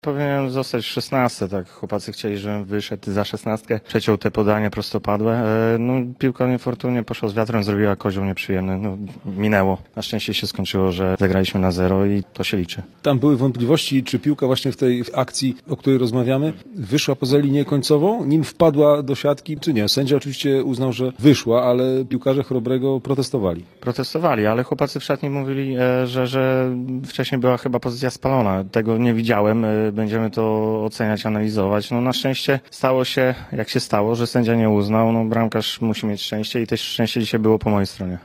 Powinienem zostać 16, tak. Chłopacy chcieli, żebym wyszedł za 16, przeciął te podania prostopadłe. No, piłka niefortunnie poszła z wiatrem, zrobiła kozioł nieprzyjemny. No, minęło. Na szczęście się skończyło, że zagraliśmy na 0 i to się liczy. Tam były wątpliwości, czy piłka właśnie w tej akcji, o której rozmawiamy, wyszła poza linię końcową, nim wpadła do siatki, czy nie? Sędzia oczywiście uznał, że wyszła, ale piłkarze Chrobrego protestowali. Protestowali, ale chłopacy w szatni mówili, że wcześniej była chyba pozycja spalona. Tego nie widziałem. Będziemy to oceniać, analizować. No na szczęście stało się, jak się stało, że sędzia nie uznał. No bramkarz musi mieć szczęście i też szczęście dzisiaj było po mojej stronie.